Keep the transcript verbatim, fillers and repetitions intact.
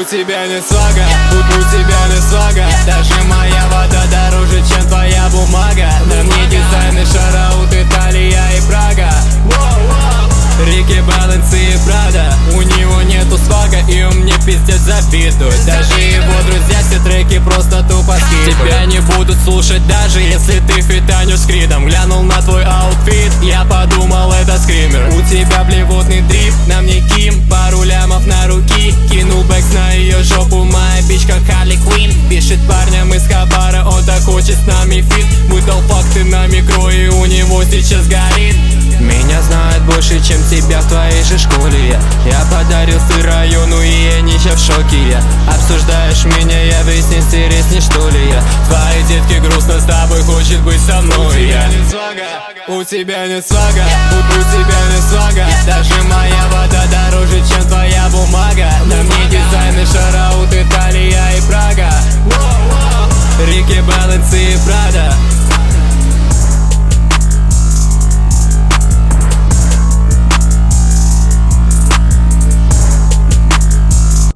тебя не свага, тут у тебя не свага. Даже моя вода дороже, чем твоя бумага. На мне дизайны Шараут, Италия и Прага. Рики, Балансы и Прада. У него нету свага, и он мне пиздец завидует. Даже его друзья все треки просто тупо скидывают. Тебя не будут слушать, даже если ты фитанешь с Кридом. Глянул на твой аутфит, я подумал, это скример. У тебя блевотный дрип, на мне Ким, пару лямов на руки. Кинул бэкс на ее жопу, моя бичка Харли Квин. Пишет парням из Хабара, он так хочет с нами фит. Выдал факты на микро, и у него сейчас горит. Меня знают больше, чем тебя в твоей же школе. Я подарил ты району, и они сейчас в шоке. Я обсуждаешь меня, я весь интересней, что ли я. Твои детки грустно с тобой, хочет быть со мной. У тебя не свага, у тебя не свага, у, у тебя не свага. Даже моя вода дороже, чем твоя бумага. На